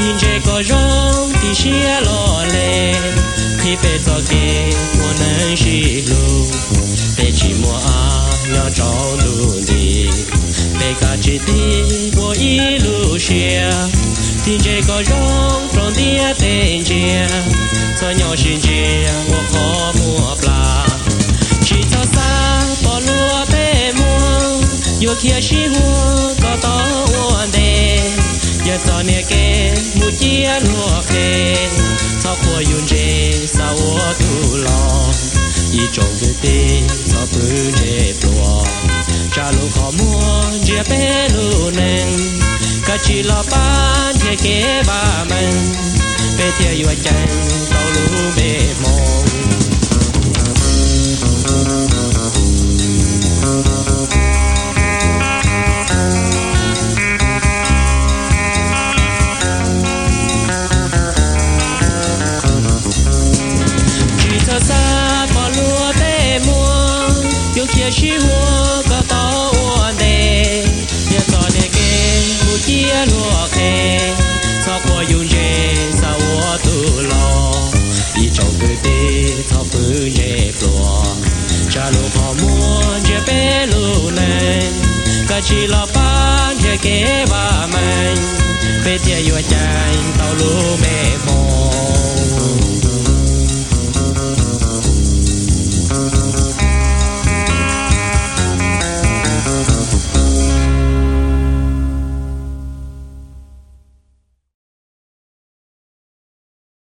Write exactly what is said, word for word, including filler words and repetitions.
tin chế có rong thì xia lo lệ khi về cho kê mua nắng xì lu về chỉ mua à nhỏ trâu đủ đi về cả chỉ đi mua ý lu xia tin chế có rong trong tia tên chia cho nhỏ xin chia mua khó mua pla chỉ cho xa bỏ lúa bé mua yêu kia xí hoa có to uốn đê giờ cho nè kê mua chia lúa kê cho qua yun dê sao tu lo y trồng cái tê cho bự nè bùa cha lu khó mua chia bé lu neng cả chỉ lo bán thiệt kế ba mình bé thiệt yêu chân tàu lu bé mong xí hoa có to uốn đê giờ cho nè kê mua chia lúa kê cho qua yun dê sao uốn tu lo y trồng cái tê cho bự nhẹ lúa cha lu khó mua chia bé lu nè cả chỉ lo bán chia kế ba mình bé tia yêu cha